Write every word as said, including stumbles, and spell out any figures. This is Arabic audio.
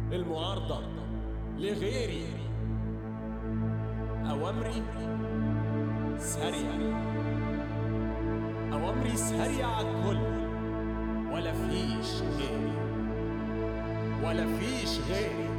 المعارضة لغيري، أوامري سريعة، أوامري سريعة الكل، ولا فيش غيري، ولا فيش غيري.